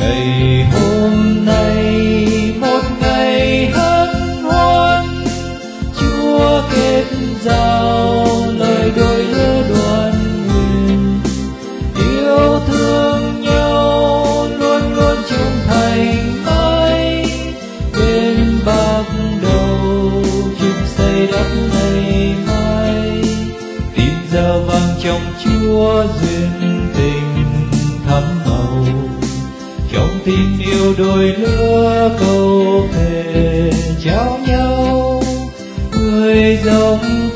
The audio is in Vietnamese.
Ngày hôm nay một ngày hân hoan, Chúa kết giao lời đôi lứa đoàn nguyện, yêu thương nhau luôn luôn trung thành mãi. Bên bạc đầu chung xây đắp ngày mai, tin giờ vang trong Chúa duyên tình thắm màu. Trong tình yêu đôi lứa câu thề trao nhau, người dòng